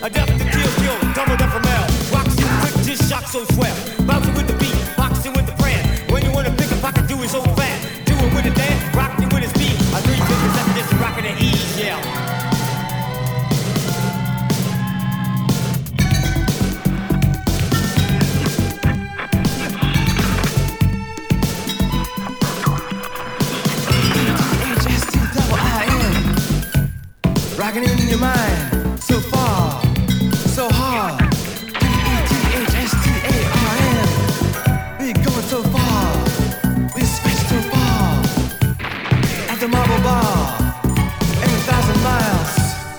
A death to kill, doubled up from hell. Rocks you quick, just shock so swell. Bouncing with the beat, boxing with the brand. When you wanna pick a pocket, do it so fast. Do it with a dance, rock it with a speed. A 357 just rocking at ease, yeah. Rocking in your mind, so far, so hard. D-E-T-H-S-T-A-R-N. We're going so far, we stretch so far. At the Marble Bar, and 1,000 miles.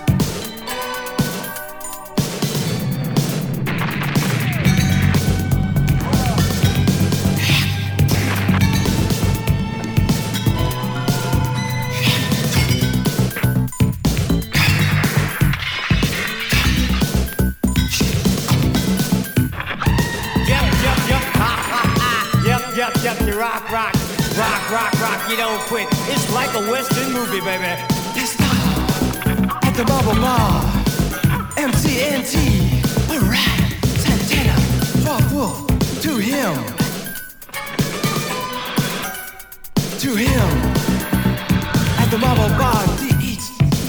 Yep, you rock, you don't quit. It's like a Western movie, baby. Let's start at the Marble Bar, MCNT, alright, Santana, 12 Wolf, to him, at the Marble Bar, D-Eat,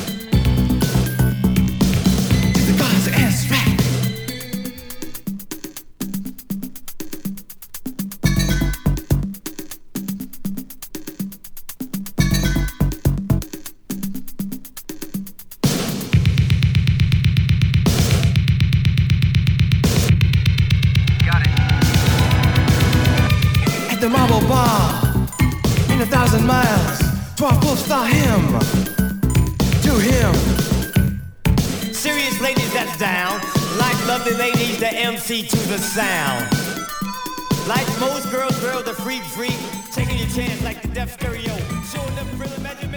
to the God's ass rack. The Marble Bar, in 1,000 miles, 12 Wolf saw him, to him. Serious ladies that's down, like lovely ladies, the MC to the sound. Like most girls, the freak, taking your chance like the Def Stereo, showing them real imagination.